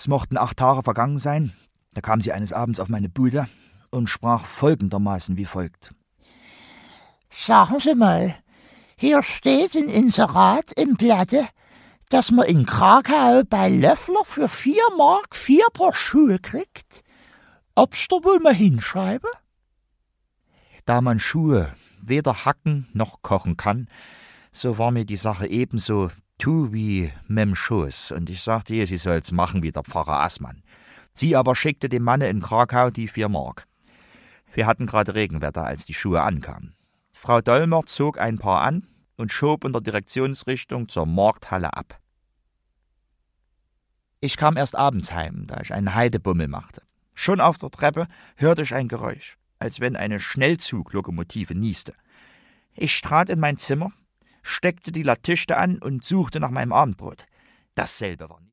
Es mochten 8 Tage vergangen sein, da kam sie eines Abends auf meine Bude und sprach folgendermaßen wie folgt. Sagen Sie mal, hier steht ein Inserat im Blatte, dass man in Krakau bei Löffler für 4 Mark 4 Paar Schuhe kriegt. Ob's da wohl mal hinschreibe? Da man Schuhe weder hacken noch kochen kann, so war mir die Sache ebenso tu wie mem Schoß, und ich sagte ihr, sie soll's machen wie der Pfarrer Assmann. Sie aber schickte dem Manne in Krakau die 4 Mark. Wir hatten gerade Regenwetter, als die Schuhe ankamen. Frau Dollmer zog ein Paar an und schob in der Direktionsrichtung zur Markthalle ab. Ich kam erst abends heim, da ich einen Heidebummel machte. Schon auf der Treppe hörte ich ein Geräusch, als wenn eine Schnellzuglokomotive nieste. Ich trat in mein Zimmer, steckte die Latüchte an und suchte nach meinem Abendbrot. Dasselbe war nicht.